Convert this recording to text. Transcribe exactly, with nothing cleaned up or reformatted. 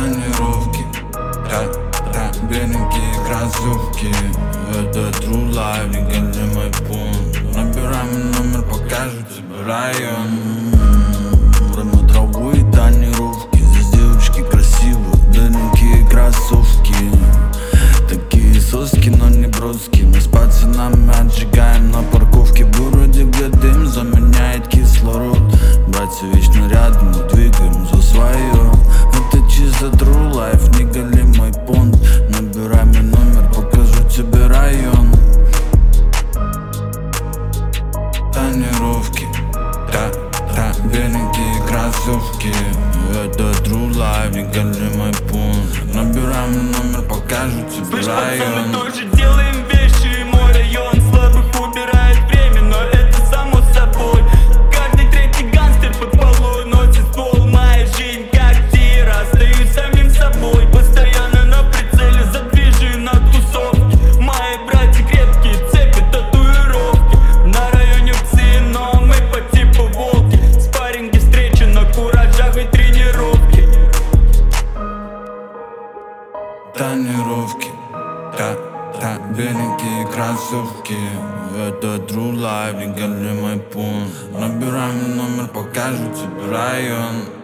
Тонировки, да, да, беленькие кроссовки. Это true life, не гони мой пункт. Набирай мой номер, покажу тебе район. Время траву и тонировки. Здесь девушки красивые, беленькие кроссовки. Такие соски, но не броски. Мы с пацанами отжигаем на парковке в городе, где дым заменяет кислород. Братья вечно рядом, мы двигаем за свое. Это чисто true life, не гони мой понт. Набирай мой номер, покажу тебе район. Тонировки, да, да, беленькие кроссовки. Это true life, не гони мой понт. Набирай мой номер, покажу тебе Слышь, район. пацаны, тоже делаем вещи, и мой район слабых убирает время, но это само собой. Каждый третий гангстер под полой носит ствол. Моя жизнь как тир, остаюсь самим собой. Постоянно на прицеле, задвижи на тусовке. Мои братья крепкие, цепи, татуировки. На районе псы, но мы по типу волки. Спарринги, встречи на куражах и тренировки. Тонировки, да, да, беленькие кроссовки. Это true life, не гони мой пункт. Набирай мой номер, покажу тебе район.